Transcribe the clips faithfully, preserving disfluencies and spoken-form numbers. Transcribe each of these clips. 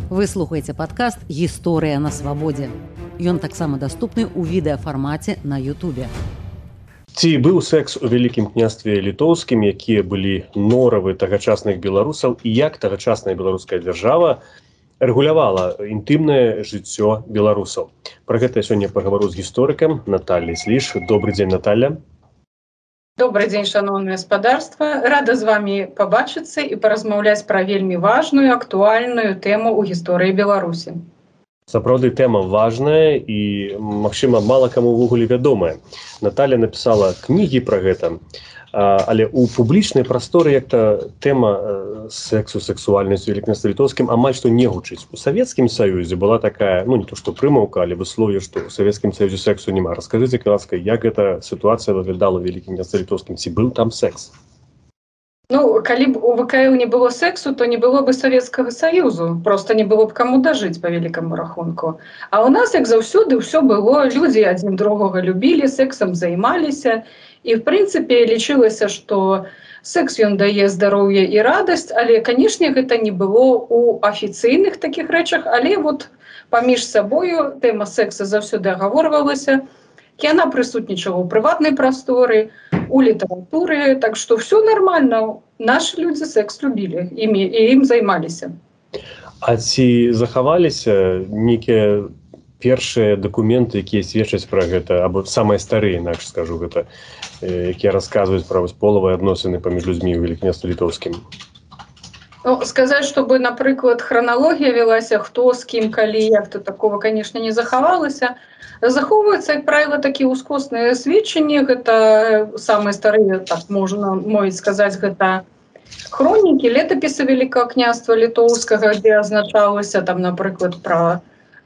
Вы слухаеце падкаст «Гісторыя на свабодзе». Ён таксама даступны ў відэафармаце на Ютубе. Ці быў секс у Вялікім княстве літоўскім, якія былі норавы тагачасных беларусаў, і як тагачасная беларуская дзяржава рэгулявала інтымнае жыццё беларусаў. Пра гэта я сёння пагавару з гісторыкам Натальяй Сліж. Добры дзень, Наталья. Добрый дзень, шановное гаспадарства. Рада з вами пабачыцца і паразмаўляць пра вельмі важную, актуальную тэму ў гісторыі Беларусі. Сапраўды тэма важная і, магчыма, мала каму ўвогуле вядомая. Наталья напісала кнігі пра гэта, але ў публічнай прасторы як-то тэма сексу, сексуальнасці ў Вялікім княстве літоўскім амаль што не гучыць. У Савецкім Саюзе была такая, ну не то што прымаўка, але выслов'е, што ў Савецкім Саюзе сексу няма. Раскажыце, ласка, як гэта сітуацыя выглядала ў Вялікім княстве літоўскім, ці быў там секс? Ну, калі б у ВКЛ не было сексу, то не было бы Савецкага Саюзу. Просто не было б каму дажыць па вялікаму рахунку. А ў нас, як заўсёды, ўсё было. Людзі адзін другога любілі, сексам займаліся. І, в прынцыпе, лічылася, што секс ён дае здароўе і радасць, але, канешне, гэта не было ў афіцыйных такіх рэчах, але вот паміж сабою тэма секса заўсёды агаворвалася. Яна прысутнічала ў прыватнай прасторы, у літаратуры, так што ўсё нармальна. Нашы людзі секс любілі і ім займаліся. А ці захаваліся нейкія першыя дакументы, якія сведчаць пра гэта, або самыя старыя, інакш скажу гэта, якія расказваюць пра полавыя адносіны паміж людзьмі ў Вялікім княстве літоўскім? Ну, сказаць, чтобы, напрыклад, храналогія вялася, хто з кім, калі, як, то такого, конечно, не захавалася. Захоўваюцца, як правіла, такія ўскосныя сведчанні. Гэта самыя старыя, так можна мовіць сказаць, гэта хронікі, летапісы Вялікага княства літоўскага, дзе азначалася, там, напрыклад, пра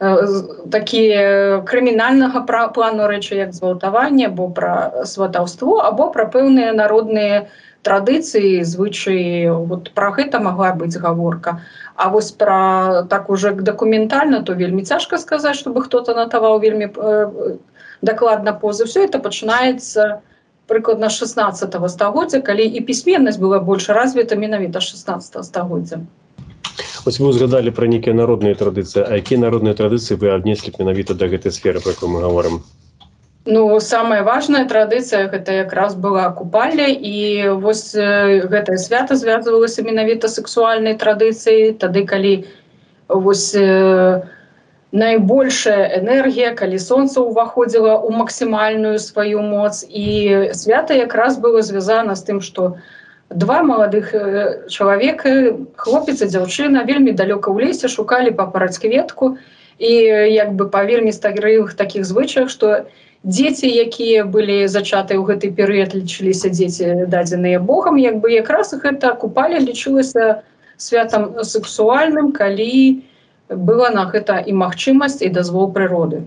такія крымінальнага плану рэчы, як згвалтаванне, або пра сватаўство, або пра пэўныя народныя традыцыі, звычаі. Вот пра гэта магла быць гаворка. А вось пра так уже дакументальна, то вельмі цяжка сказаць, чтобы хто-то натаваў вельмі э, дакладна позы. Все это пачынаецца прыкладна з шаснаццатага стагоддзя, калі і пісьменнасць была больш развіта менавіта з шаснаццатага стагоддзя. Вось вы узгадалі пра нейкія народныя традыцыі. А якія народныя традыцыі вы аднеслі менавіта да гэтай сферы, пра якую мы гаворым? Ну, самая важная традыцыя гэта якраз была купальня, і вось гэтае свята звязвалася менавіта сексуальнай традыцыяй, тады калі вось э, найбольшая энергія, калі сонца ўваходзіла ў максімальную сваю моц, і свята якраз было звязана з тым, што два маладых чалавека, хлопец і дзяўчына, вельмі далёка ў лесе шукалі папараць кветку, і як бы па вельмі старых такіх звычаях, што дзеці, якія былі зачатыя ў гэты перыяд, лічыліся дзеці дадзеныя Богам, як бы якраз гэта купаля лічылася святам сексуальным, калі была на гэта і магчымасць, і дазвол прыроды.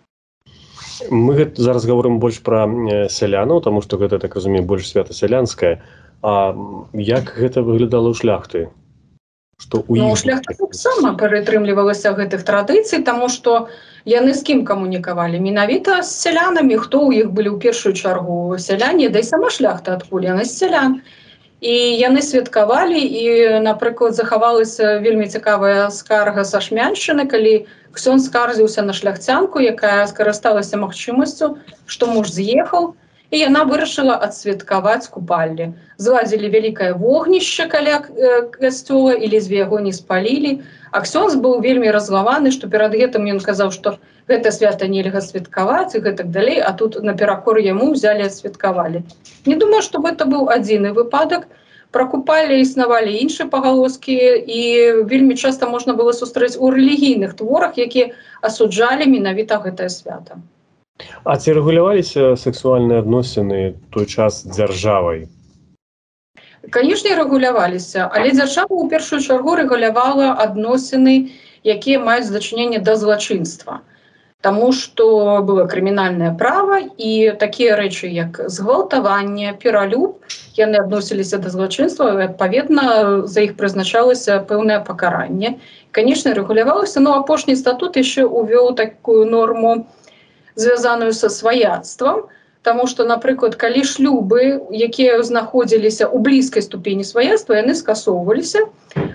Мы гэта зараз гаворым больш пра сялянаў, таму што гэта, так разумею, больш свята сялянскае. А як гэта выглядала ў шляхты? Што ў Ну, іх... шляхта таксама прытрымлівалася гэтых традыцый, таму што яны з кім камунікавалі? Менавіта з сялянамі, хто ў іх былі ў першую чаргу сяляне, да і сама шляхта адкуль яна з сялян. І яны святкавалі, і, напрыклад, захавалася вельмі цікавая скарга са Шмяншчыны, калі ксёндз скардзіўся на шляхцянку, якая скарысталася магчымасцю, што муж з'ехаў, і яна вырашыла адсвяткаваць купаллі. Зладзілі вялікае вогнішча каля касцёла, і ледзьве яго не спалілі. А ксёндз быў вельмі разлаваны, што перад гэтым ён казаў, што гэта свята нельга святкаваць і гэтак далей, а тут наперакор яму ўзялі адсвяткавалі. Не думаю, што гэта быў адзіны выпадак. Пра купаллі існавалі іншыя пагалоскі, і вельмі часта можна было сустрэць у рэлігійных творах, якія асуджалі менавіта гэтае свята. А ці рэгуляваліся сексуальныя адносіны той час дзяржавай? Канешне, рэгуляваліся, але дзяржава ў першую чаргу рэгулявала адносіны, якія маюць дачыненне да злачынства. Таму што было крымінальнае права, і такія рэчы, як згвалтаванне, пералюб, яны адносіліся да злачынства, і, адпаведна, за іх прызначалася пэўнае пакаранне. Канешне, рэгулявалася, но апошні статут яшчэ увёў такую норму, звязаную са сваяцтвам, таму што, напрыклад, калі шлюбы, якія знаходзіліся ў блізкай ступені сваяцтва, яны скасоўваліся,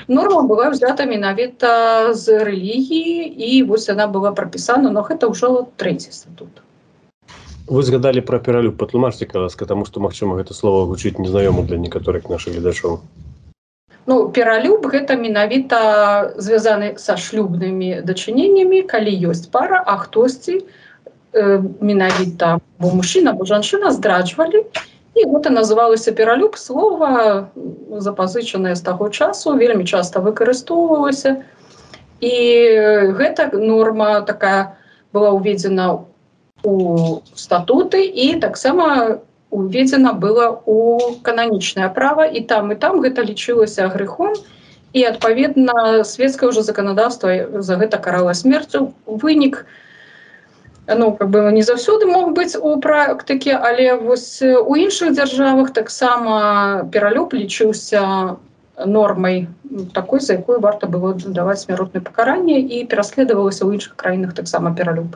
норма была взята менавіта з рэлігіі, і вось яна была прапісана, но гэта ўжо трэці статут. Вы згадалі пра пералюб, патлумачце, калі ласка, таму што, магчыма, гэта слова гучыць незнаёма для некаторых нашых гледачоў. Ну, пералюб гэта менавіта звязаны са шлюбнымі дачыненнямі, калі ёсць пара, а хтосьці э, менавіта бо мужчына, бо жанчына здраджвалі, і гэта называлася пералюб, слова запазычанае з таго часу, вельмі часта выкарыстоўвалася, і гэта норма такая была ўведзена у статуты, і таксама уведзена была у кананічнае права, і там і там гэта лічылася грэхом, і адпаведна свецкае ўжо заканадаўства за гэта карала смерцю. Вынік, ну, как бы не заўсёды мог быць у практыке, але вось у іншых дзяржавах таксама пералюб лічыўся нормай такой, за якую варта было даваць смяротнае пакаранне, і пераследавалася ў іншых краінах таксама пералюб.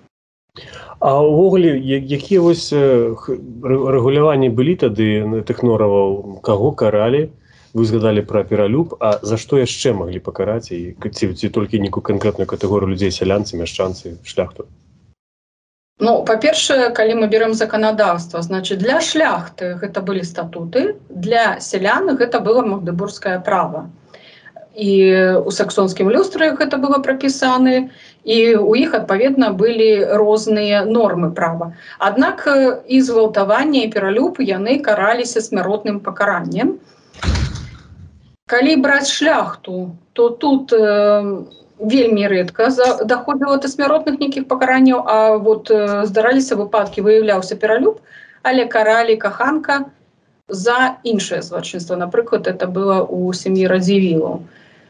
А ўвогуле, якія вось рэгуляванні былі тады тых нораваў, каго каралі? Вы згадалі пра пералюб, а за што яшчэ маглі пакараць, і ці, ці толькі нейкую канкрэтную катэгорыю людзей, сялянцы, мяшчанцы, шляхту? Ну, па-першае, калі мы берем заканадаўства, значит, для шляхты гэта былі статуты, для сялян гэта было магдебургскае права. І у саксонскім люстры гэта было прапісаны, і у іх, адпаведна, былі розныя нормы права. Аднак і згвалтаванне, і пералюб яны караліся смяротным пакараннем. Калі браць шляхту, то тут э, вельмі рэдка даходзіла да смяротных нейкіх пакаранняў, а вот э, здараліся выпадкі, выяўляўся пералюб, але каралі каханка за іншае злачынства. Напрыклад, это было ў сям'і Радзівілаў.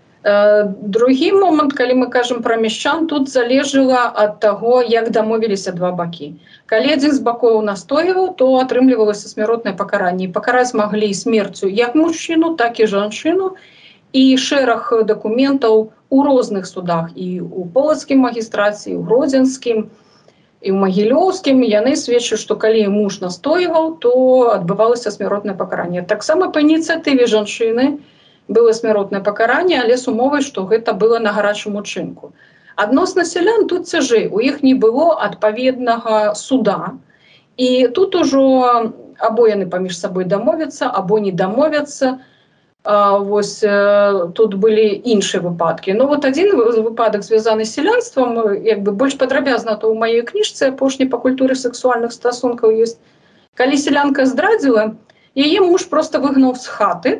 Другі момант, калі мы кажам пра мяшчан, тут залежала ад таго, як дамовіліся два бакі. Калі адзін з бакоў настойваў, то атрымлівалася смяротнае пакаранне. Пакараць маглі смерцю як мужчыну, так і жанчыну, і шэраг дакументаў у розных судах, і ў полацкім магістраце, і ў гродзенскім, і ў магілёўскім, яны сведчаць, што калі муж настойваў, то адбывалася смяротнае пакаранне. Таксама па ініцыятыве жанчыны было смяротнае пакаранне, але з умовай, што гэта было на гарачым учынку. Адносна сялян тут цяжэй, у іх не было адпаведнага суда, і тут ужо або яны паміж сабой дамовяцца, або не дамовяцца. А, вось э, тут былі іншыя выпадкі. Ну вот адзін выпадак звязаны з сялянствам, як бы больш падрабязна, то ў маёй кніжцы апошняй па культуры сексуальных стасункаў ёсць. Калі сялянка здрадзіла, яе муж проста выгнаў з хаты,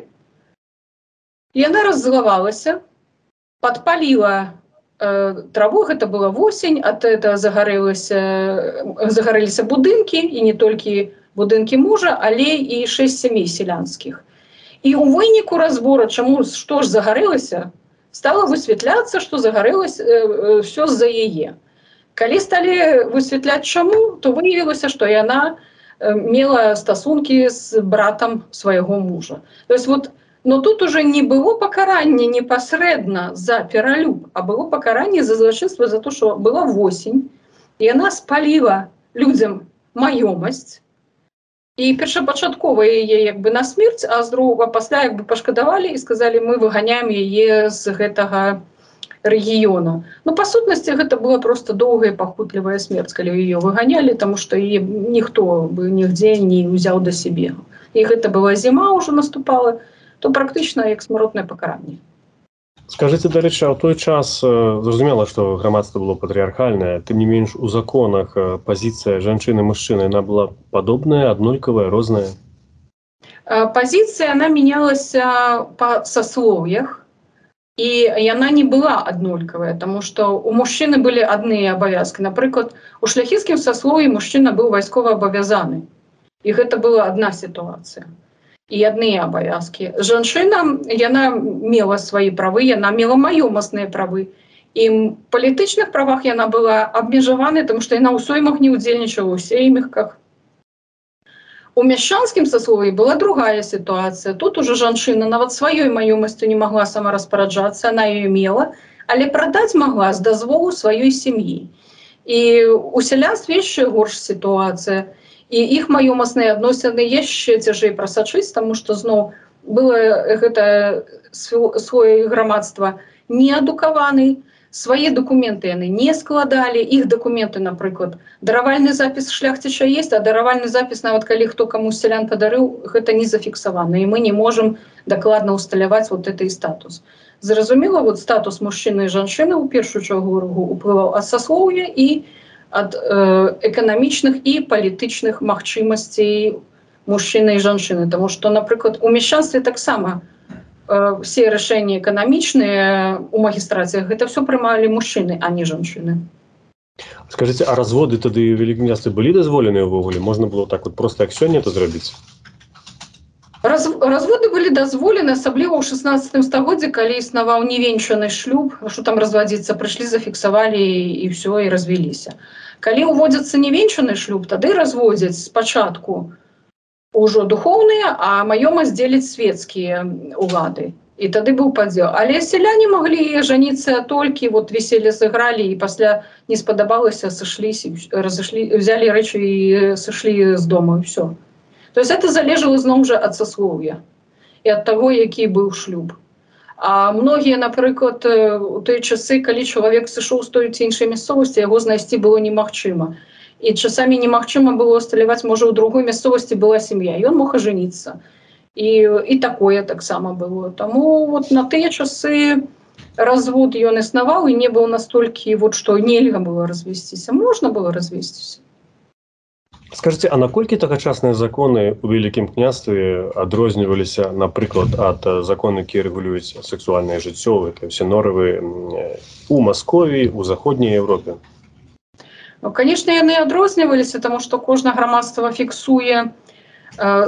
яна раззлавалася, падпаліла э, траву, гэта была восень, ад этого загарэлася, загарэліся будынкі, і не толькі будынкі мужа, але і шэсць сямей сялянскіх. І ў выніку разбора, чаму, што ж загарэлася, стала высвятляцца, што загарэлася э, ўсё з-за яе. Калі сталі высвятляць чаму, то выявілася, што яна э, мела стасункі з братам свайго мужа. То есть вот, но тут уже не было пакарання непасрэдна за пералюб, а было пакаранне за злачынства за то, што была восень, і яна спаліла людзям маёмасць, і першапачаткова яе як бы на смерць, а з другога пасля як бы пашкадавалі і сказалі, мы выганяем яе з гэтага рэгіёну. Ну, па сутнасці, гэта была проста доўгая пахутлівая смерць, калі яе выганялі, таму што яе ніхто бы нігдзе не ўзяў да сябе. І гэта была зіма ўжо наступала, то практычна як смяротнае пакаранне. Скажыце, дарэчы, а ў той час зразумела, што грамадства было патрыархальнае, тым не менш у законах пазіцыя жанчыны і мужчыны, яна была падобная, аднолькавая, розная? Пазіцыя, яна мянялася па саслоўях, і яна не была аднолькавая, таму што у мужчыны былі адныя абавязкі. Напрыклад, у шляхецкім саслоўі мужчына быў вайскова абавязаны, і гэта была адна сітуацыя. І адныя абавязкі. Жанчына, яна мела свае правы, яна мела маёмасныя правы. І ў палітычных правах яна была абмежавана, тому што яна ў соймах не ўдзельнічала, у сейміхках. У мяшчанскім саслоўі была другая сітуацыя. Тут ужо жанчына нават сваёй маёмасцю не магла сама распараджацца, яна яе мела, але прадаць магла з дазволу сваёй сям'і. І у сялянстве яшчэ горш сітуацыя. І іх маёмасныя адносіны яшчэ цяжэй прасачыць, таму што зноў было гэта свое грамадства неадукаваны, свае дакументы яны не складалі, іх дакументы, напрыклад, даравальны запіс шляхціча есть, а даравальны запіс, нават калі хто каму сялян падарыў, гэта не зафіксавана, і мы не можам дакладна ўсталяваць вот гэты статус. Зразумела, вот статус мужчыны і жанчыны ў першую чаргу уплываў ад саслоўя і ад э, эканамічных і палітычных магчымасцей мужчыны і жанчыны, тому што, напрыклад, у мяшчанстве таксама э, все рашэнні эканамічныя у магістрацыях гэта все прымалі мужчыны, а не жанчыны. Скажите, а разводы тады ў Вялікім княстве былі дазволеныя ўвогуле? Можна было так вот просто як сёння это зрабіць? Раз, разводы былі дазволены, асабліва ў шаснаццатым стагоддзі, калі існаваў невенчаны шлюб, што там разводзіцца, прыйшлі, зафіксавалі і ўсё, і развяліся. Калі ўводзіцца невенчаны шлюб, тады разводзяць спачатку ўжо духоўныя, а маёмасць дзеляць светскія улады. І тады быў падзел. Але сяляне маглі жаніцца толькі, вот веселле сыгралі, і пасля не спадабалася, сышліся, разышлі, взялі рэчы і сышлі з дому, і ўсё. То есть это залежало зноў жа ад саслоўя і ад таго, які быў шлюб. А многія, напрыклад, у той часы, калі чалавек сышоў з той ці іншай мясцовасці, яго знайсці было немагчыма. І часамі немагчыма было усталяваць, можа, у другой мясцовасці была сям'я, ён мог ажаніцца. І, і такое таксама было. Таму вот на тыя часы развод ён існаваў, і не быў настолькі, вот, што нельга было развесціся. Можна было развесціся. Скажите, а наколькі тагачасныя законы ў Вялікім княстве адрозніваліся, напрыклад, ад законаў, якія рэгулююць сексуальнае жыццё, гэта ўсе норавы у Масковіі, у заходняй Еўропе? Ну, конечно, яны адрозніваліся, таму што кожнае грамадства фіксуе э,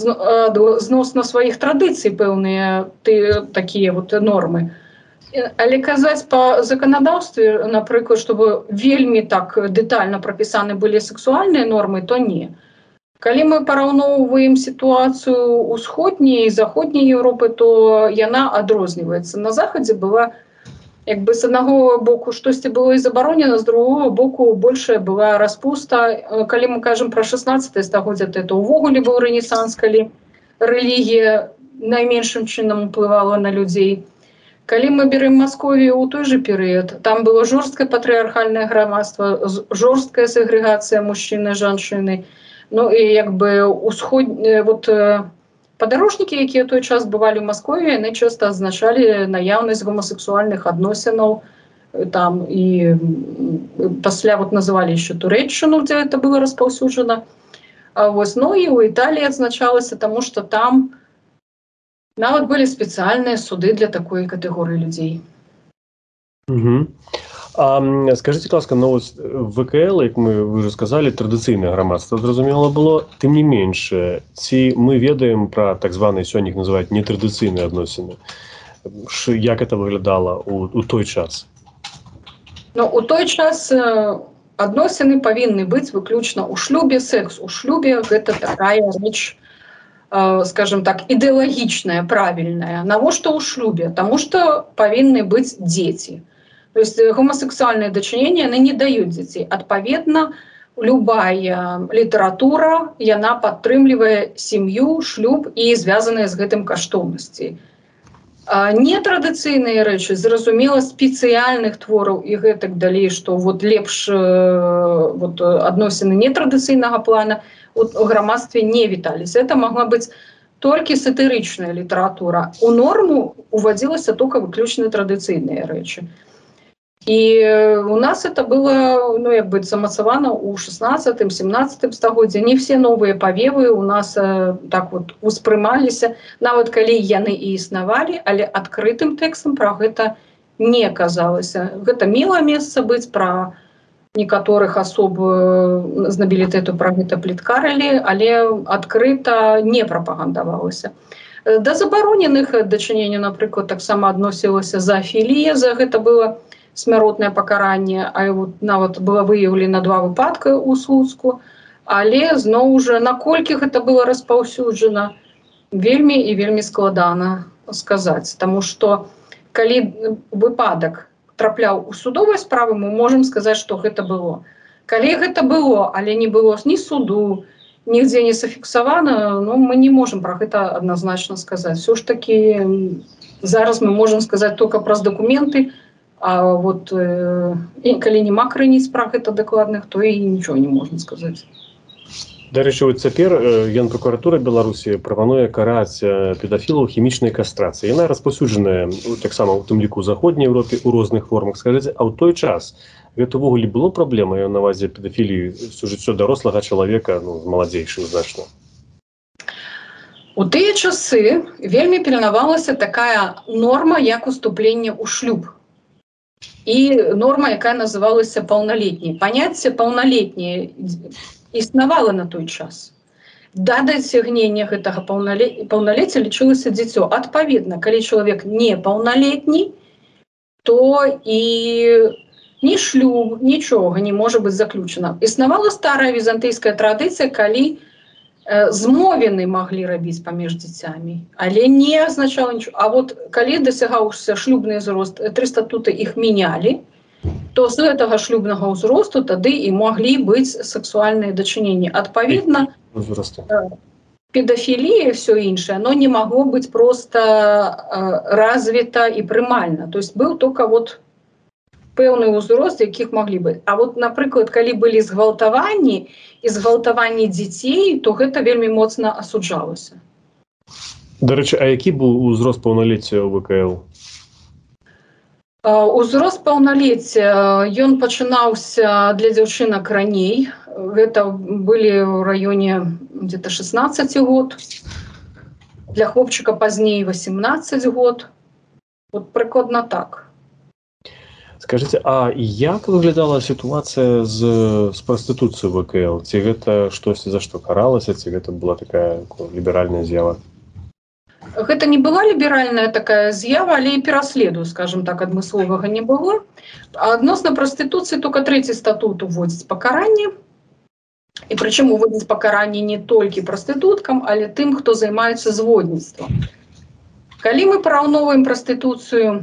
зносна сваіх традыцый пэўныя ты, такія вот нормы. Але казаць па заканадаўстве, напрыклад, чтобы вельмі так дэтальна прапісаны былі сексуальныя нормы, то не. Калі мы параўноўваем сітуацыю ўсходняй і заходняй Еўропы, то яна адрозніваецца. На захадзе была, як бы, з аднаго боку штосьці было і забаронена, з другого боку большая была распуста. Калі мы кажам пра шаснаццатае стагоддзе, то это ўвогуле быў рэнесанс, калі рэлігія найменшым чынам уплывала на людзей. Калі мы берем Масковію ў той же перыяд, там было жорсткае патрыархальнае грамадства, жорсткая сегрегацыя мужчыны і жанчыны. Ну і як бы усход... вот, падарожнікі, якія той час бывалі ў Масковіі, яны часта азначалі наяўнасць гомасексуальных адносінаў. Там і пасля вот называлі еще Турэччыну, дзе это было распаўсюджана. А вось, ну і ў Італіі адзначалася, таму што там нават былі спецыяльныя суды для такой катэгорыі людзей. Угу. А скажите, ласка, ну вот ВКЛ, як мы вы уже сказали, традыцыйнае грамадства, зразумела было, тым не менш, ці мы ведаем пра так званыя, сёння іх называюць нетрадыцыйныя адносіны. Як это выглядала у, у той час? Ну, у той час адносіны павінны быць выключна ў шлюбе, секс у шлюбе, гэта такая рэч, скажем так, ідэалагічная, правільная. Навошта ў шлюбе? Таму што павінны быць дзеці. То есть гомасексуальныя дачыненні, яны не даюць дзяцей. Адпаведна, любая літаратура, яна падтрымлівае сям'ю, шлюб і звязаныя з гэтым каштоўнасці. Нетрадыцыйныя рэчы, зразумела, спецыяльных твораў і гэтак далей, што вот лепш вот, адносіны нетрадыцыйнага плана у грамадстве не віталіся. Это могла быць толькі сатырычная літаратура. У норму уводзілася только выключна традыцыйныя рэчы. І у нас это было, ну, як бы замацавана ў шаснаццатым семнаццатым стагоддзе. Не все новыя павевы у нас э, так вот успрымаліся, нават калі яны і існавалі, але адкрытым тэкстам пра гэта не казалася. Гэта мела месца быць, пра некаторых асоб з набілітэту пра гэта пліткарылі, але адкрыта не прапагандавалася. Да забароненых дачыненняў, напрыклад, таксама адносілася заафілія, за гэта было смяротнае пакаранне, а вот нават было выяўлена два выпадка ў Слуцку, але зноў жа, наколькі гэта было распаўсюджана, вельмі і вельмі складана сказаць, таму што калі выпадак трапляў у судовыя справы, мы можам сказаць, што гэта было. Калі гэта было, але не было ні суду, нигде не зафіксавана, но мы не можем про гэта однозначно сказать. Все ж таки зараз мы можем сказать только праз документы, а вот э, калі няма крыніц пра гэта дакладных, то і нічого не можна сказаць. Дарэчы, вот цяпер Генпракуратура Беларусі прапануе караць педафілаў хімічнай кастрацыяй. Яна распаўсюджаная таксама у тым ліку у заходняй Еўропе у розных формах. Скажыце, а ў той час гэта ўвогуле было праблемай на ўвазе педафіліі з жыццё дарослага чалавека, ну, маладзейшым значна? У тыя часы вельмі пільнавалася такая норма, як уступленне ў шлюб. І норма, якая называлася паўналетняй. Паняцце паўналетняе існавала на той час. Да дасягнення гэтага паўналецця лічылася дзіцё. Адпаведна, калі чалавек не паўналетні, то і ні шлюб, нічога не можа быць заключана. Існавала старая візантыйская традыцыя, калі змовіны маглі рабіць паміж дзіцямі, але не азначала нічого. А вот калі дасягаўся шлюбны ўзрост, тры статуты іх мянялі, то з гэтага шлюбнага ўзросту тады і маглі быць сексуальныя дачыненні. Адпаведна, педафілія і ўсё іншае, но не магло быць проста развіта і прымальна. То есть быў только вот пэўны ўзрост, якіх маглі быць. А вот, напрыклад, калі былі згвалтаванні і згвалтаванні дзяцей, то гэта вельмі моцна асуджалася. Дарэчы, а які быў узрост паўналецця ў вэ ка эл? Узрост паўналецця, ён пачынаўся для дзяўчынак раней. Гэта былі ў раёне где-то шестнадцать год. Для хлопчыка пазней восемнадцать год. Вот прыкладна так. Скажыце, а як выглядала сітуацыя з, з прастытуцыяй вэ ка эл? Ці гэта штосьці за што каралася, ці гэта была такая ліберальная з'ява? Гэта не была ліберальная такая з'ява, але і пераследу, скажем так, адмысловага не было. Адносна прастытуцыі толькі трэці статут уводзіць пакаранне. І прычым уводзіць пакаранне не толькі прастытуткам, але тым, хто займаецца зводніцтвам. Калі мы параўноўваем прастытуцыю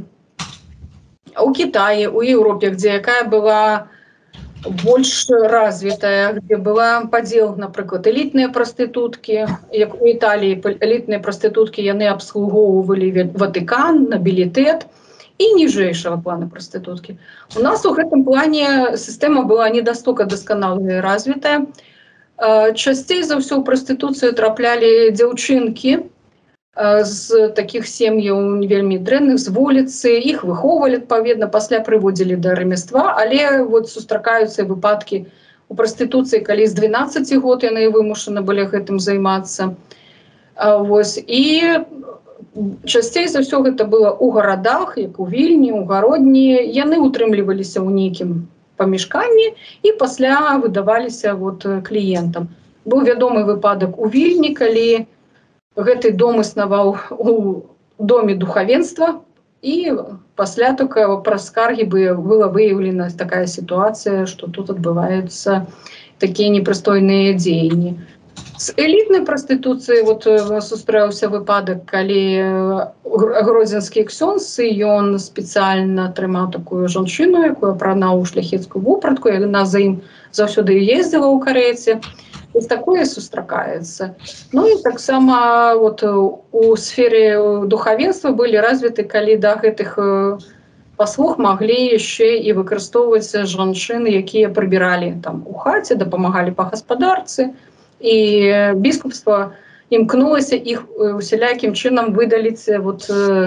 у Китае, у Еўропе, где якая была больш развітая, где была падзел, напрыклад, элітныя прастытуткі, як у Італіі элітныя прастытуткі яны абслугоўвалі Ватыкан, набілітэт і ніжэйшага плана прастытуткі. У нас у гэтым плане сістэма была недастолькі дасканалая і развітая. Часцей за ўсё ў прастытуцыю траплялі дзяўчынкі з такіх сем'яў вельмі дрэнных, з вуліцы, іх выхоўвалі адпаведна, пасля прыводзілі да рамяства, але вот сустракаюцца выпадкі у прастытуцыі, калі з дванаццаці год яны вымушаны былі гэтым займацца. Вось. І часцей за ўсё гэта было ў гарадах, як у Вільні, у Гародні. Яны утрымліваліся ў нейкім памяшканні і пасля выдаваліся вот кліентам. Быў вядомы выпадак у Вільні, калі гэты дом існаваў у доме духавенства, і пасля только праз скаргі была выяўлена такая сітуацыя, што тут адбываюцца такія непрыстойныя дзеянні. З элітнай прастытуцыі вот сустрэўся выпадак, калі гродзенскі ксёндз, ён спецыяльна атрымаў такую жанчыну, якую апранаў у шляхецкую вопратку, яна за ім заўсёды ездзіла ў карэце. Вось такое сустракаецца. Ну і таксама вот у сфере духавенства былі развіты, калі да гэтых паслуг маглі яшчэ і выкарыстоўваць жанчыны, якія прыбіралі там у хаце, дапамагалі па гаспадарцы, і біскупства імкнулася іх усялякім чынам выдаліць вот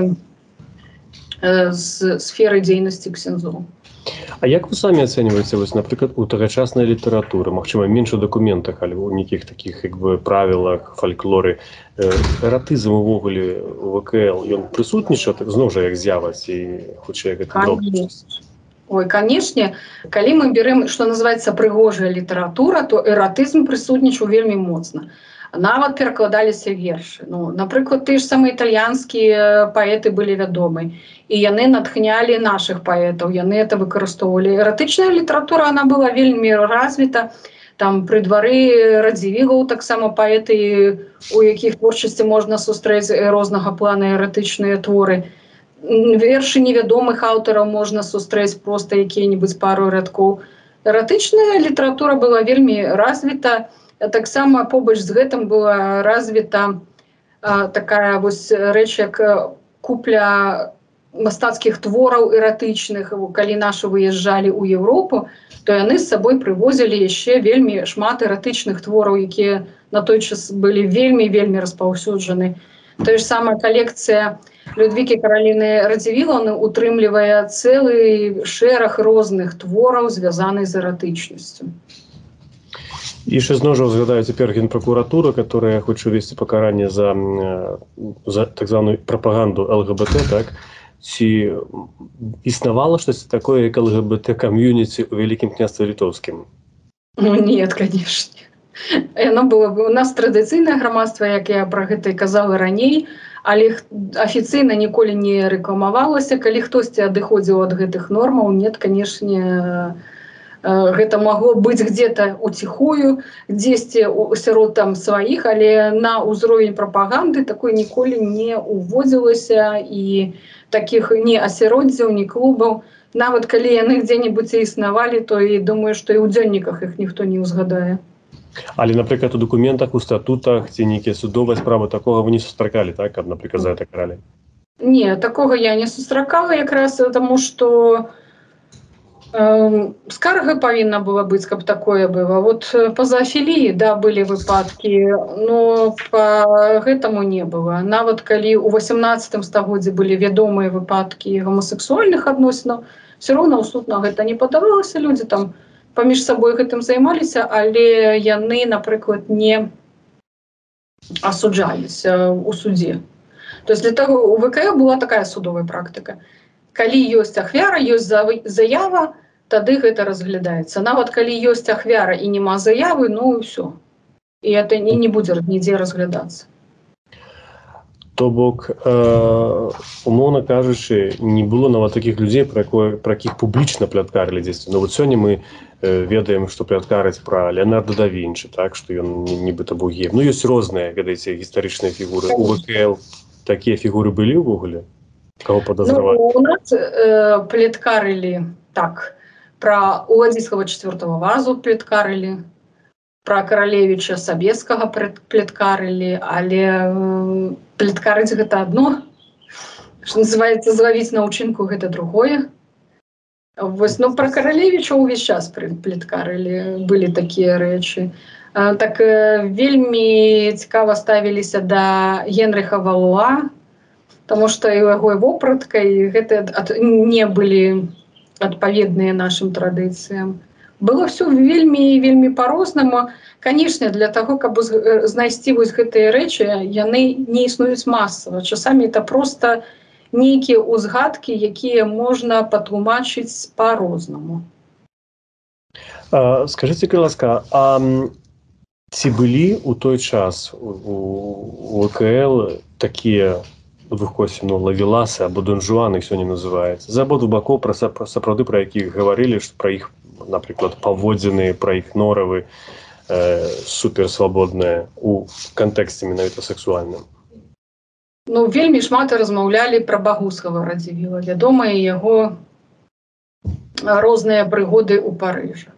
з сферы дзейнасці ксяндзоў. А як вы самі ацэньваеце, вось, напрыклад, у тагачаснай літаратуры, магчыма, менш у дакументах, але ў нейкіх такіх як бы правілах, фальклоры, эратызм увогуле у вэ ка эл, ён прысутнічае, так зноў жа як з'ява, ці хутчэй гэта дробная частка? Ой, канешне, калі мы берем, што называецца прыгожая літаратура, то эратызм прысутнічаў вельмі моцна. Нават перакладаліся вершы. Ну, напрыклад, тыя ж самыя італьянскія паэты былі вядомы, і яны натхнялі нашых паэтаў, яны это выкарыстоўвалі. Эратычная літаратура, она была вельмі развіта. Там пры двары Радзівілаў таксама паэты, у якіх творчасці можна сустрэць рознага плана эратычныя творы. Вершы невядомых аўтараў можна сустрэць проста якія-небудзь пару радкоў. Эратычная літаратура была вельмі развіта. таксама побач з гэтым была развіта такая вось рэч, як купля мастацкіх твораў эратычных. Калі нашы выязджалі ў Еўропу, то яны з сабой прывозілі яшчэ вельмі шмат эратычных твораў, якія на той час былі вельмі-вельмі распаўсюджаны. Тое ж самая калекцыя Людвікі Караліны Радзівілаўны утрымлівае цэлы шэраг розных твораў, звязаных з эратычнасцю. І ще знову ж згадаю тепер Генпрокуратура, которая хоче ввести покарання за, за так звану пропаганду ЛГБТ, так? Чи існувало щось таке, як ЛГБТ-ком'юніті у Великім князстві Литовському? Ну, ні, звісно. Оно было, у нас традыцыйнае грамадства, як я пра гэта і казала раней, але афіцыйна ніколі не рэкламавалася. Калі хтосьці адыходзіў ад гэтых нормаў, нет, канешне, гэта магло быць где-то уціхую, дзесьці сярод там сваіх, але на ўзровень прапаганды такой ніколі не уводзілася, і такіх ні асяроддзяў, ні клубаў. Нават калі яны дзе-небудзь існавалі, то і думаю, што і ў дзённіках іх ніхто не ўзгадае. Але, наприклад, у документах, у статутах, ці нейкія судовыя справы, такога вы не сустракалі, так, каб, наприклад, за гэта каралі? Не, такога я не сустракала якраз, таму што э, скарга павінна была быць, каб такое было. Вот па заафіліі, да, былі выпадкі, но па гэтаму не было. Нават калі ў васямнаццатым стагоддзі былі вядомыя выпадкі гомасексуальных адносінаў, все роўна ў суд на гэта не падавалася, людзі там паміж сабой гэтым займаліся, але яны, напрыклад, не асуджаліся ў судзе. То есть для того у ВКЛ была такая судовая практыка. Калі ёсць ахвяра, ёсць заява, тады гэта разглядаецца. Нават калі ёсць ахвяра і нема заявы, ну і ўсё. І это не, не будзе нідзе разглядацца. То бок, э, умоўна кажучы, не было нават такіх людзей, пра, пра якіх публічна пляткарылі дзесьці. Но вот сёння мы э, ведаем, што пляткараць пра Леонардо да Вінчы, так, што ён нібыта быў геем. Ну, ёсць розныя, ведаеце, гістарычныя фігуры. У ВКЛ такія фігуры былі ўвогуле? Каго падазраваць? Ну, у нас э, пляткарылі, так, пра Уладзіслава чацвёртага Вазу пляткарылі, пра Каралевіча Сабескага пляткарылі, але э, пляткарыць гэта адно, што называецца злавіць на ўчынку гэта другое. Вось, ну, пра Каралевіча ўвесь час пляткарылі, былі такія рэчы. А, так э, вельмі цікава ставіліся да Генрыха Валуа, таму што і яго вопратка, і гэта ад, не былі адпаведныя нашым традыцыям. Было все вельмі вельмі па-рознаму. Канешне, для таго, каб знайсці вось гэтыя рэчы, яны не існуюць масава. Часамі это проста нейкія ўзгадкі, якія можна патлумачыць па-рознаму. Скажыце, ласка, а ці былі ў той час у ВКЛ такія двухкосці, ну, лавеласы або донжуаны, сёння называецца, з абодвух бакоў, пра сапраўды пра якіх гаварылі, што пра іх, напрыклад, паводзіны, пра іх норавы э, суперсвабодныя у кантэксце менавіта сексуальным? Ну, вельмі шмат размаўлялі пра Багусава Радзівіла. Вядомыя яго розныя прыгоды ў Парыжа.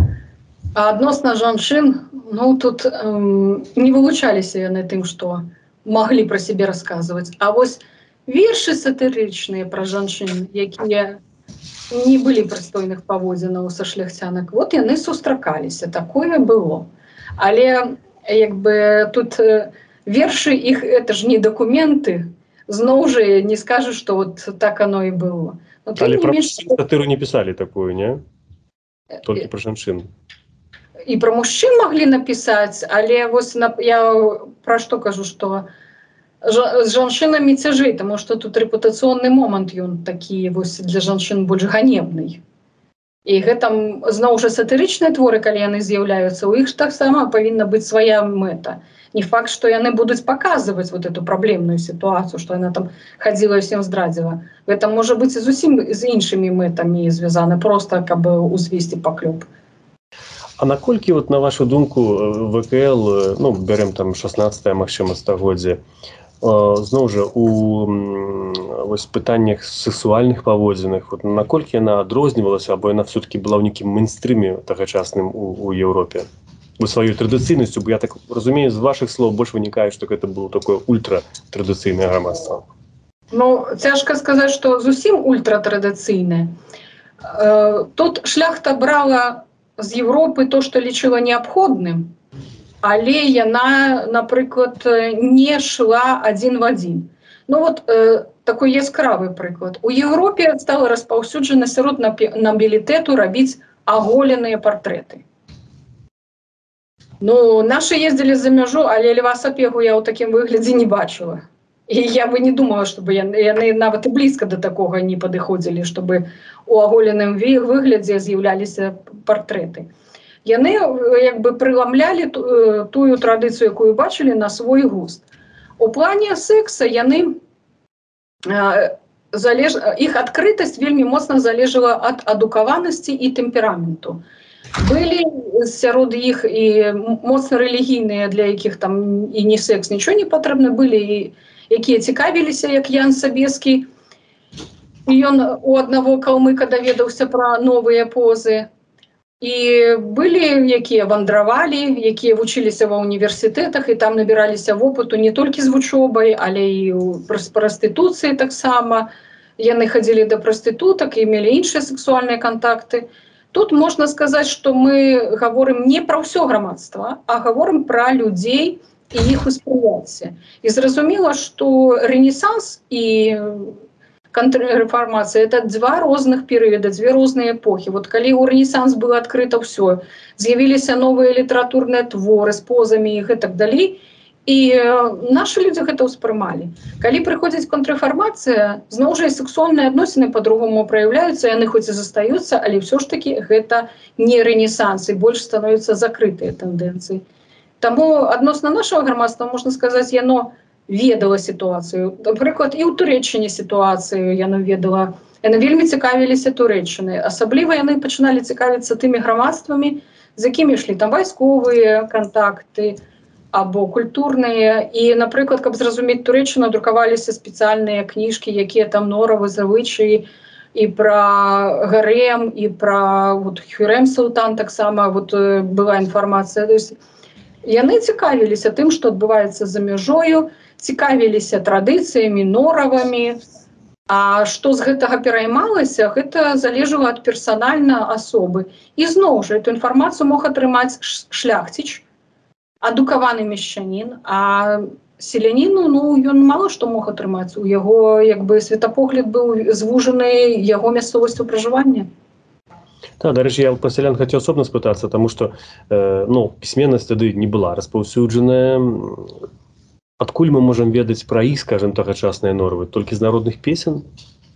А адносна жанчын, ну, тут эм, не вылучаліся яны тым, што маглі пра сябе расказваць. А вось вершы сатырычныя пра жанчын, якія не былі прыстойных паводзінаў са шляхцянак, вот яны сустракаліся, такое было. Але як бы тут вершы іх, это ж не дакументы, зноў жа не скажаш, што вот так оно і было. Но, але пра менш... сатыру не пісалі такую, не? Толькі пра жанчын. І пра мужчын маглі напісаць, але вось я пра што кажу, што з жанчынамі цяжэй, таму што тут рэпутацыйны момант ён такі вось для жанчын больш ганебны. І гэта зноў жа сатырычныя творы, калі яны з'яўляюцца, у іх ж таксама павінна быць свая мэта. Не факт, што яны будуць паказваць вот эту праблемную сітуацыю, што яна там хадзіла і ўсім здрадзіла. Гэта можа быць і зусім з іншымі мэтамі звязана, проста каб узвесці паклёп. А наколькі, вот, на вашу думку, ВКЛ, ну, бярем там шаснаццатае, магчыма, стагоддзе, зноў жа, у вось, пытаннях сексуальных паводзінах, вот, наколькі яна адрознівалася, або яна все-таки была ў нейкім мейнстрыме тагачасным у, у Еўропе? сваёй традыцыйнасцю, бо я так разумею, з вашых слоў больш вынікае, што гэта было такое ультратрадыцыйнае грамадства. Ну, цяжка сказаць, што зусім ультратрадыцыйнае. Тут шляхта брала з Европы то, што лічыла неабходным, але яна, напрыклад, не шла адзін в адзін. Ну вот э, такой яскравы прыклад. У Европе стала распаўсюджана сярод набілітэту рабіць аголеныя партрэты. Ну, нашы ездзілі за мяжу, але Льва Сапегу я ў такім выглядзе не бачыла. І я бы не думала, чтобы яны, яны нават і блізка да такога не падыходзілі, чтобы у аголеным выглядзе з'яўляліся партрэты. Яны як бы прыламлялі тую традыцыю, якую бачылі, на свой густ. У плане секса яны залеж... іх адкрытасць вельмі моцна залежала ад адукаванасці і тэмпераменту. Былі сярод іх і моцна рэлігійныя, для якіх там і ні секс, нічого не патрэбна, былі і якія цікавіліся, як Ян Сабескі. Ён у аднаго калмыка даведаўся пра новыя позы. І былі, якія вандравалі, якія вучыліся ва універсітэтах, і там набіраліся вопыту не толькі з вучобай, але і з прастытуцыяй таксама. Яны хадзілі да прастытутак і мелі іншыя сексуальныя кантакты. Тут можна сказаць, што мы гаворым не пра ўсё грамадства, а гаворым пра людзей і іх успрыяцце. І зразумела, што рэнесанс і контррэформацыя — это два розных перыяда, дзве розныя эпохі. Вот калі ў рэнесанс было адкрыта ўсё, з'явіліся новыя літаратурныя творы з позамі і гэтак далей, і нашы людзі гэта ўспрымалі. Калі прыходзіць контррэформацыя, зноў жа і сексуальныя адносіны па-другому праяўляюцца, яны хоць і застаюцца, але ўсё ж такі гэта не рэнесанс, і больш становяцца закрытыя тэндэнцыі. Таму адносна нашага грамадства, можна сказаць, яно ведала сітуацыю. Напрыклад, і ў Турэччыне сітуацыю яно ведала. Яны вельмі цікавіліся Турэччынай. Асабліва яны пачыналі цікавіцца тымі грамадствамі, з якімі ішлі там вайсковыя кантакты або культурныя. І, напрыклад, каб зразумець Турэччыну, друкаваліся спецыяльныя кніжкі, якія там норавы, завычаі, і пра гарэм, і пра вот, Хюрэм Султан таксама вот, была інфармацыя. То есть, яны цікавіліся тым, што адбываецца за мяжою, цікавіліся традыцыямі, норавамі. А што з гэтага пераймалася, гэта залежала ад персанальна асобы. І зноў жа, эту інфармацыю мог атрымаць шляхціч, адукаваны мешчанін, а селяніну, ну, ён мала што мог атрымаць. У яго, як бы, светапогляд быў звужаны яго мясцовасцю пражывання. Да, дарэчы, я про сялян хацеў асобна спытацца, таму што э, ну, пісьменнасць тады не была распаўсюджаная. Адкуль мы можам ведаць пра іх, скажем, тагачасныя норавы? Толькі з народных песен?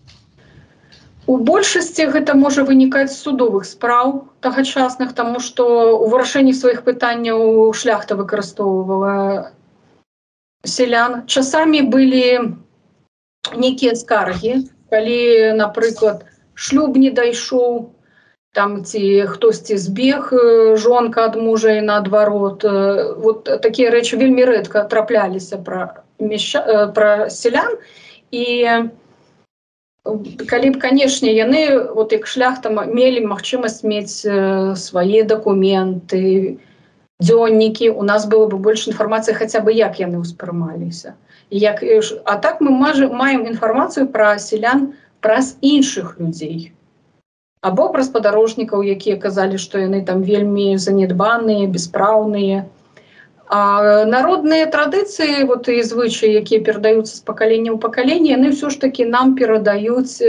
У большасці гэта можа вынікаць з судовых спраў тагачасных, таму што ў вырашэнні сваіх пытанняў шляхта выкарыстоўвала селян. Часамі былі нейкія скаргі, калі, напрыклад, шлюб не дайшоў, там ці хтосьці збег, жонка ад мужа і наадварот. Вот такія рэчы вельмі рэдка трапляліся пра, меща... пра селян. І калі б, канешне, яны, вот як шляхта, мелі магчымасць мець свае дакументы, дзённікі, у нас было бы больш інфармацыі хаця бы як яны ўспрымаліся. Як... А так мы маем інфармацыю пра селян праз іншых людзей. Або праз падарожнікаў, якія казалі, што яны там вельмі занядбаныя, беспраўныя. А народныя традыцыі, вот, і звычаі, якія перадаюцца з пакалення ў пакаленне, яны ўсё ж такі нам перадаюць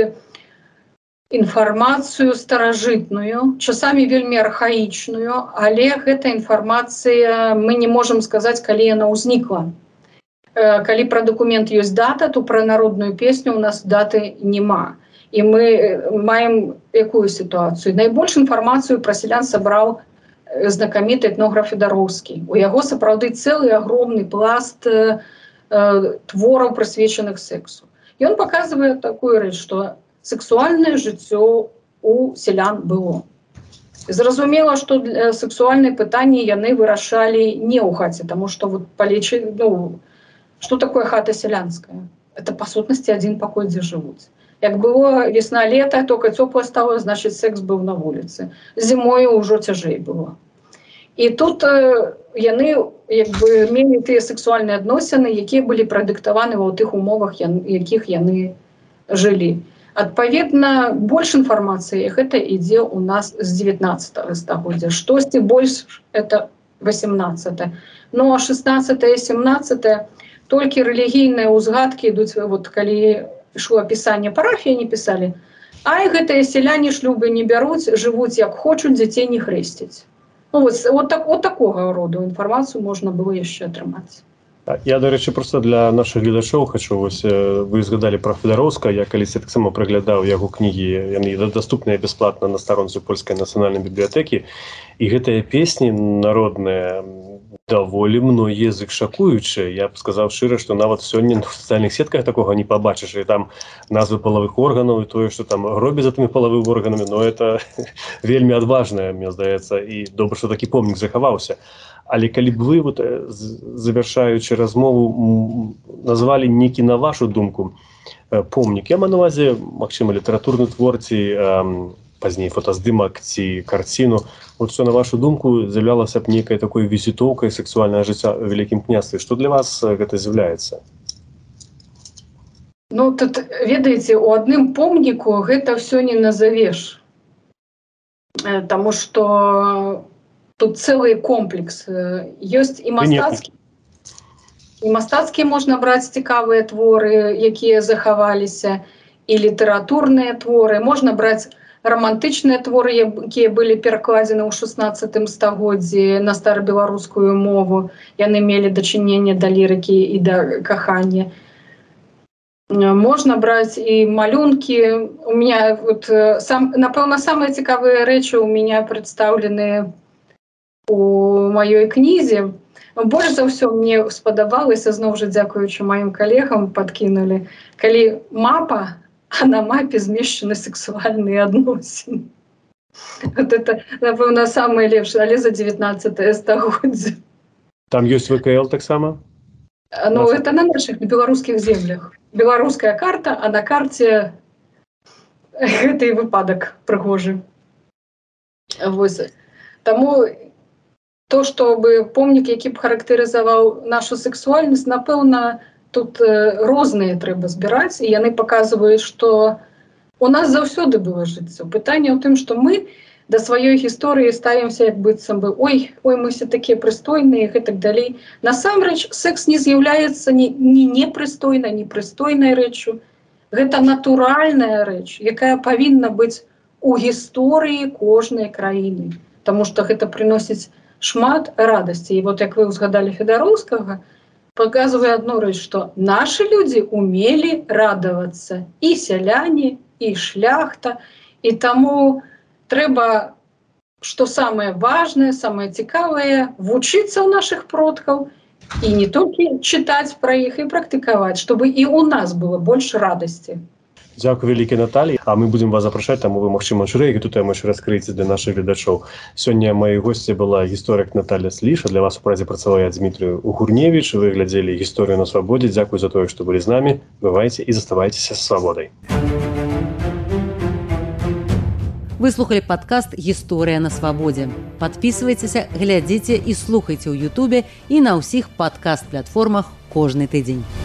інфармацыю старажытную, часамі вельмі архаічную, але гэта інфармацыя, мы не можам сказаць, калі яна ўзнікла. Калі пра дакумент ёсць дата, то пра народную песню ў нас даты няма. І мы маем якую сітуацыю? Найбольш інфармацыю пра селян сабраў знакаміты этнограф Федароўскі. У яго сапраўды цэлы агромны пласт э, твораў, прысвечаных сексу. Ён паказвае такую рэч, што сексуальнае жыццё у селян было. Зразумела, што для сексуальныя пытанні яны вырашалі не ў хаце, таму што вот палечы, ну, што такое хата сялянская? Это па сутнасці адзін пакой, дзе жывуць. Як было весна-лета, только цёпла стало, значит, секс быў на вуліцы. Зімою ўжо цяжэй было. І тут э, яны як бы мелі тыя сексуальныя адносіны, якія былі прадыктаваны ва тых умовах, якіх яны жылі. Адпаведна, больш інфармацыі гэта ідзе ў нас з дзевятнаццатага стагоддзя. Штосьці больш это восемнадцатае. Ну а шестнадцатае, семнадцатае толькі рэлігійныя ўзгадкі ідуць, вот калі ішло апісанне парафіі, не пісалі. Ай, гэтыя сяляне шлюбы не бяруць, жывуць як хочуць, дзяцей не хрэсцяць. Ну, вот, вот, так, вот такого роду інфармацыю можна было яшчэ атрымаць. Я, до речі, просто для наших глядачоў хочу, ось вы згадали про Федароўска, я калісь так само праглядаў яго кнігі, яны даступныя бясплатна на старонцы польскай нацыянальнай бібліятэкі, і гэтыя песні народныя даволі многія з іх шакуючыя. Я б сказаў шчыра, што нават сёння в сацыяльных сетках такога не пабачыш, і там назвы палавых органаў, і тое, што там гробі за тымі палавымі органамі, но это вельмі адважнае, мне здаецца, і добра, што такі помнік захаваўся. Але калі б вы, вот, завяршаючы размову, назвалі некі, на вашу думку, помнік, я маю на ўвазе, магчыма, літаратурны твор ці пазней фотаздымак ці карціну, вот што, на вашу думку, з'яўлялася б нейкай такой візітоўкай сексуальнага жыцця ў Вялікім княстве. Што для вас гэта з'яўляецца? Ну, тут, ведаеце, у адным помніку гэта ўсё не назавеш. Таму што тут цэлы комплекс. Ёсць і мастацкі. І мастацкія можна браць цікавыя творы, якія захаваліся, і літаратурныя творы. Можна браць романтычныя творы, якія былі перакладзены ў шестнадцатым стагоддзі на старабеларускую мову. Яны мелі дачыненне да лірыкі і да кахання. Можна браць і малюнкі. У меня, вот, сам, напэўна, самыя цікавыя рэчы у меня прадстаўлены у маёй кнізе. Больш за ўсё мне спадабалася, зноў жа дзякуючы маім калегам падкінулі, калі мапа, а на мапе змешчаны сексуальныя адносіны. Вот это, напэўна, самае лепшае, але за дзевятнаццатае стагоддзе. Там ёсць вэ ка эл таксама? Ну, на... это на наших беларускіх землях. Беларуская карта, а на карце гэты выпадак прыгожы. Вось. Таму то, чтобы помнік, які б характарызаваў нашу сексуальнасць, напэўна, тут розныя трэба збіраць, і яны паказваюць, што у нас заўсёды было жыццё. Пытанне ў тым, што мы да сваёй гісторыі ставімся як быццам бы ой, ой, мы все такія прыстойныя і гэтак далей. Насамрэч, секс не з'яўляецца ні, ні непрыстойнай, ні прыстойнай рэччу. Гэта натуральная рэч, якая павінна быць у гісторыі кожнай краіны, таму што гэта прыносіць шмат радасці. І вот як вы узгадалі Федароўскага, паказвае адну рэч, што нашы людзі умелі радавацца, і сяляне, і шляхта, і таму трэба, што самае важнае, самае цікавае, вучыцца ў нашых продкаў і не толькі чытаць пра іх і практыкаваць, чтобы і ў нас было больш радасці. Дзякуй вялікі, Наталі. А мы будзем вас запрашаць, таму вы, магчыма, шырэй гэту тэму яшчэ раскрыеце для нашых глядачоў. Сёння маёй госцяй была гісторык Наталя Сліша. Для вас у празе працавала я, Дмітрый Угурневіч. Вы глядзелі «Гісторыю на свабодзе». Дзякуй за тое, што былі з намі. Бывайце і заставайцеся з свабодай. Вы слухали падкаст «Гісторыя на свабодзе». Падпісвайцеся, глядзіце і слухайце ў Ютубе і на ўсіх падкаст-платформах кожны тыдзень.